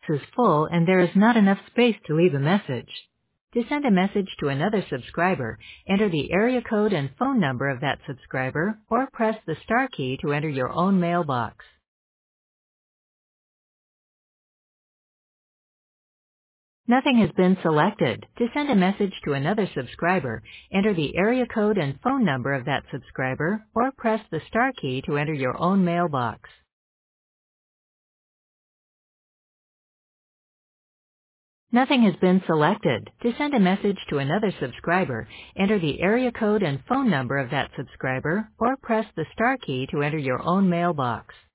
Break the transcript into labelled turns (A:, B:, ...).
A: is full and there is not enough space to leave a message. To send a message to another subscriber, enter the area code and phone number of that subscriber or press the star key to enter your own mailbox. Nothing has been selected. To send a message to another subscriber, enter the area code and phone number of that subscriber or press the star key to enter your own mailbox. Nothing has been selected. To send a message to another subscriber, enter the area code and phone number of that subscriber or press the star key to enter your own mailbox.